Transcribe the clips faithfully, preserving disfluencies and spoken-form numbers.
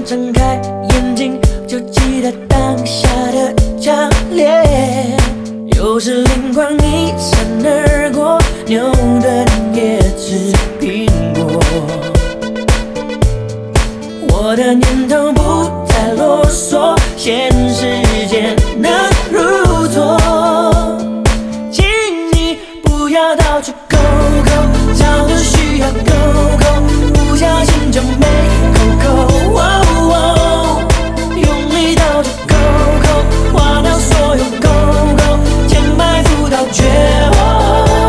睁开眼睛就记得当下的强烈，有时灵光一闪而过，牛顿也吃苹果。我的念头不再啰嗦，嫌时间能如昨，请你不要到处勾勾，找的需要勾勾，不小心就没勾勾。哦哦，用力到处勾勾，划掉所有勾勾，千百步到绝望。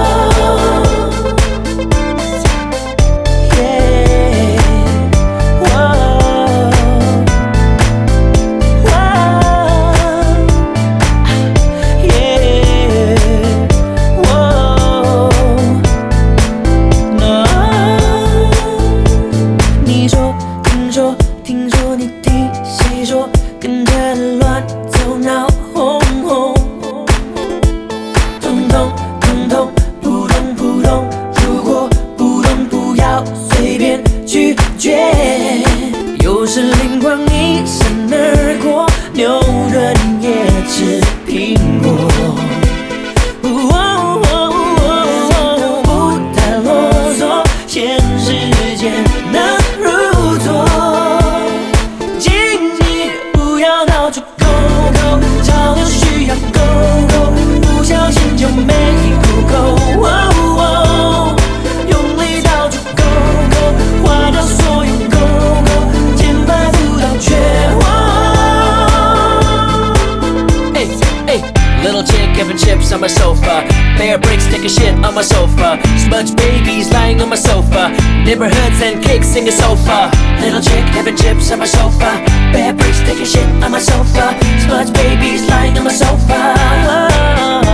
有时灵光一闪而过，牛顿也吃苹果。哦哦哦，不太啰嗦，嫌时间能如昨，请你不要到处勾勾，找的需要勾勾，不小心就没勾勾。哦哦，用力到处勾勾，划掉所有勾勾，千百步到绝望。Hey, hey, little chick having chips on my sofa. Bear bricks taking shit on my sofa. Smudge babies lying on my sofa. Neighborhoods and cakes singing sofa. Little chick having chips on my sofa. Bear bricks taking shit on my sofa. Smudge babies lying on my sofa.